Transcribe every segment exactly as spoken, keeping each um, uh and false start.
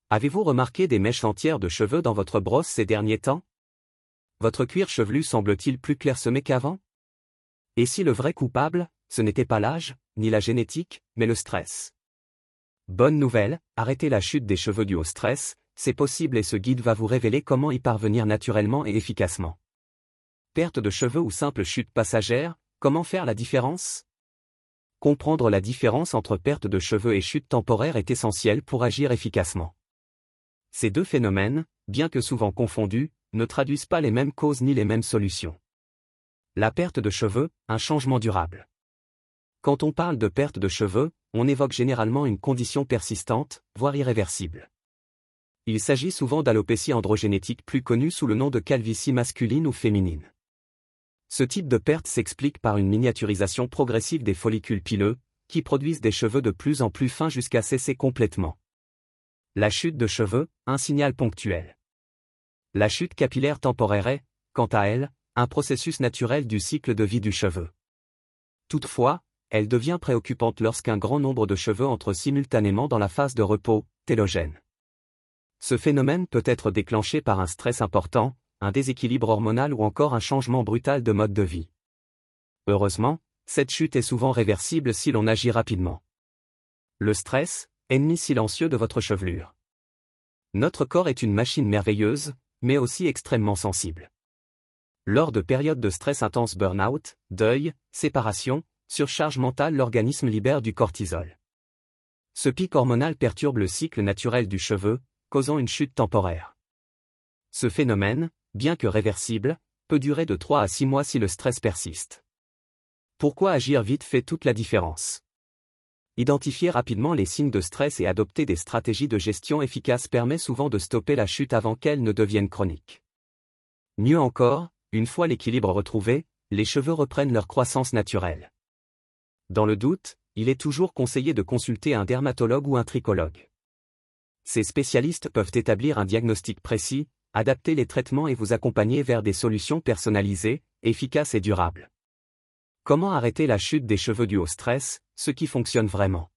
Avez-vous remarqué des mèches entières de cheveux dans votre brosse ces derniers temps? Votre cuir chevelu semble-t-il plus clairsemé qu'avant? Et si le vrai coupable, ce n'était pas l'âge, ni la génétique, mais le stress? Bonne nouvelle, arrêtez la chute des cheveux due au stress, c'est possible et ce guide va vous révéler comment y parvenir naturellement et efficacement. Perte de cheveux ou simple chute passagère, comment faire la différence? Comprendre la différence entre perte de cheveux et chute temporaire est essentiel pour agir efficacement. Ces deux phénomènes, bien que souvent confondus, ne traduisent pas les mêmes causes ni les mêmes solutions. La perte de cheveux, un changement durable. Quand on parle de perte de cheveux, on évoque généralement une condition persistante, voire irréversible. Il s'agit souvent d'alopécie androgénétique plus connue sous le nom de calvitie masculine ou féminine. Ce type de perte s'explique par une miniaturisation progressive des follicules pileux, qui produisent des cheveux de plus en plus fins jusqu'à cesser complètement. La chute de cheveux, un signal ponctuel. La chute capillaire temporaire est, quant à elle, un processus naturel du cycle de vie du cheveu. Toutefois, elle devient préoccupante lorsqu'un grand nombre de cheveux entrent simultanément dans la phase de repos, télogène. Ce phénomène peut être déclenché par un stress important, un déséquilibre hormonal ou encore un changement brutal de mode de vie. Heureusement, cette chute est souvent réversible si l'on agit rapidement. Le stress, ennemi silencieux de votre chevelure. Notre corps est une machine merveilleuse, mais aussi extrêmement sensible. Lors de périodes de stress intense, burn-out, deuil, séparation, surcharge mentale, l'organisme libère du cortisol. Ce pic hormonal perturbe le cycle naturel du cheveu, causant une chute temporaire. Ce phénomène, bien que réversible, peut durer de trois à six mois si le stress persiste. Pourquoi agir vite fait toute la différence? Identifier rapidement les signes de stress et adopter des stratégies de gestion efficaces permet souvent de stopper la chute avant qu'elle ne devienne chronique. Mieux encore, une fois l'équilibre retrouvé, les cheveux reprennent leur croissance naturelle. Dans le doute, il est toujours conseillé de consulter un dermatologue ou un trichologue. Ces spécialistes peuvent établir un diagnostic précis, adapter les traitements et vous accompagner vers des solutions personnalisées, efficaces et durables. Comment arrêter la chute des cheveux due au stress, ce qui fonctionne vraiment?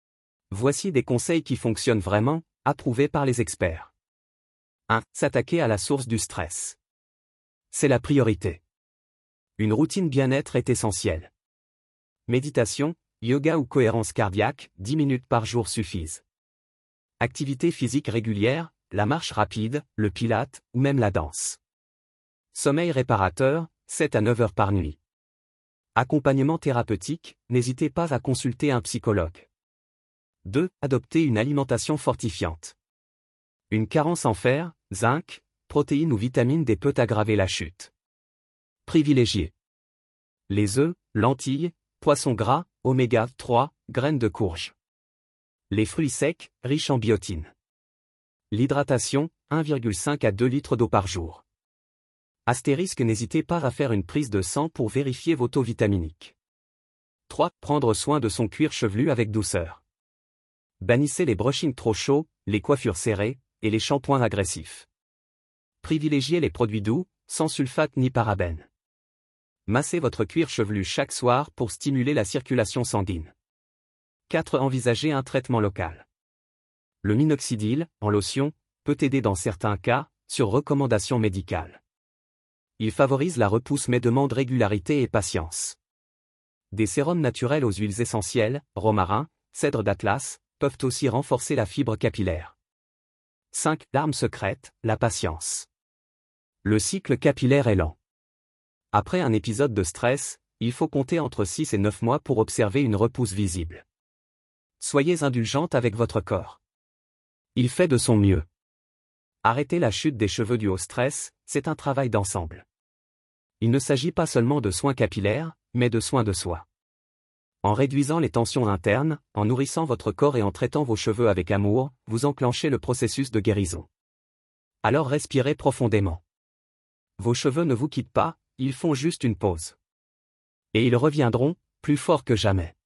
Voici des conseils qui fonctionnent vraiment, approuvés par les experts. un. S'attaquer à la source du stress. C'est la priorité. Une routine bien-être est essentielle. Méditation, yoga ou cohérence cardiaque, dix minutes par jour suffisent. Activité physique régulière, la marche rapide, le pilate, ou même la danse. Sommeil réparateur, sept à neuf heures par nuit. Accompagnement thérapeutique, n'hésitez pas à consulter un psychologue. deux. Adopter une alimentation fortifiante. Une carence en fer, zinc, protéines ou vitamine D peut aggraver la chute. Privilégiez les œufs, lentilles, poissons gras, oméga trois, graines de courge. Les fruits secs, riches en biotine. L'hydratation, un virgule cinq à deux litres d'eau par jour. Astérisque, n'hésitez pas à faire une prise de sang pour vérifier vos taux vitaminiques. trois. Prendre soin de son cuir chevelu avec douceur. Bannissez les brushings trop chauds, les coiffures serrées, et les shampoings agressifs. Privilégiez les produits doux, sans sulfate ni parabènes. Massez votre cuir chevelu chaque soir pour stimuler la circulation sanguine. quatre. Envisagez un traitement local. Le minoxidil, en lotion, peut aider dans certains cas, sur recommandation médicale. Il favorise la repousse mais demande régularité et patience. Des sérums naturels aux huiles essentielles, romarin, cèdre d'Atlas, peuvent aussi renforcer la fibre capillaire. cinq. L'arme secrète, la patience. Le cycle capillaire est lent. Après un épisode de stress, il faut compter entre six et neuf mois pour observer une repousse visible. Soyez indulgente avec votre corps. Il fait de son mieux. Arrêter la chute des cheveux due au stress, c'est un travail d'ensemble. Il ne s'agit pas seulement de soins capillaires, mais de soins de soi. En réduisant les tensions internes, en nourrissant votre corps et en traitant vos cheveux avec amour, vous enclenchez le processus de guérison. Alors respirez profondément. Vos cheveux ne vous quittent pas, ils font juste une pause. Et ils reviendront, plus forts que jamais.